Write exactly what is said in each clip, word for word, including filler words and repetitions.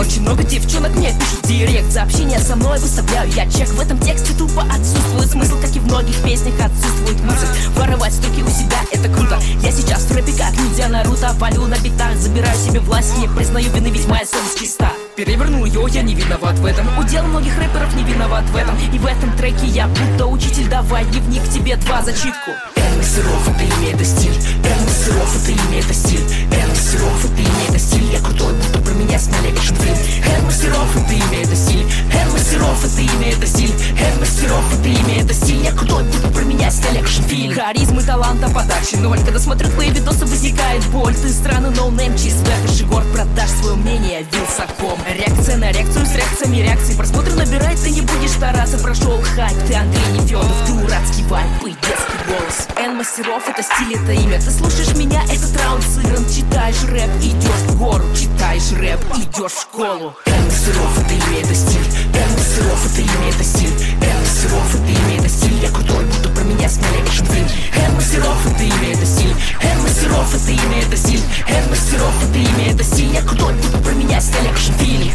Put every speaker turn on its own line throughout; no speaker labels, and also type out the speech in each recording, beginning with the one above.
Очень много девчонок мне пишут в директ. Сообщения со мной выставляю я чек. В этом тексте тупо отсутствует смысл, как и в многих песнях отсутствует мысль. Воровать стуки у себя — это круто. Я сейчас в рэпе как ниндзя Наруто. Валю на битах, забираю себе власть. Не признаю вины, ведь моя совесть чиста. Перевернул ее, я не виноват в этом. Удел многих рэперов не виноват в этом. И в этом треке я будто учитель. Давай дневник тебе два зачитку.
Эн Мастеров — это имя, это стиль. Эн Мастеров — это имя, это стиль. Эн Мастеров — это имя, это стиль. Я крутой, будто про меня сняли экшн-фильм. Эн Мастеров — это имя, это стиль. Эн Мастеров — это имя, это стиль. Эн Мастеров — это имя, это стиль. Я крутой, будто про меня сняли экшн-фильм.
Харизмы, таланта, подачи ноль. Когда смотрю твои видосы, возникает боль. Ты странный ноунейм, чистый Жигор. Продашь свое мнение Вилсаком. Реакция на реакцию с реакциями реакции. Просмотр набирает, ты не будешь стараться. Прошел хайп, ты Андрей Нефедов. Дурацкий вайп и детский голос. Эн Мастеров — это стиль, это имя. Ты слушаешь меня, этот раунд сыгран. Читаешь рэп, идешь в гору. Читаешь рэп, идешь в школу.
Эн Мастеров — это имя, это стиль. Эн Мастеров — это имя, это стиль. Эн Мастеров — это имя, это стиль. Я крутой, будто про меня сняли экшн-фильм. Эн Мастеров — это имя, это стиль. Эн Мастеров — это имя, это стиль. Эн Мастеров — это имя, это стиль. Я крутой, будто про меня сняли экшн-фильм.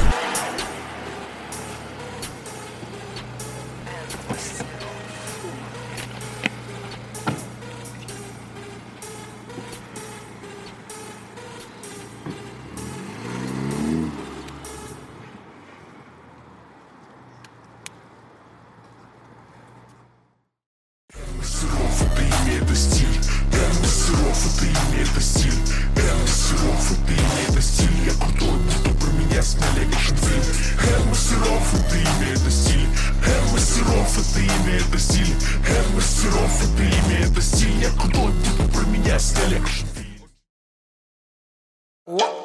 Мастеров — это имя, это стиль. Эн Мастеров — это имя, это стиль. Эн Мастеров — это имя, это стиль. Я крутой, будто про меня сняли экшн-фильм. Эн Мастеров — это имя, это стиль. Эн Мастеров — это имя, это стиль. Эн Мастеров — это имя, это стиль. Я крутой, будто про меня сняли экшн-фильм.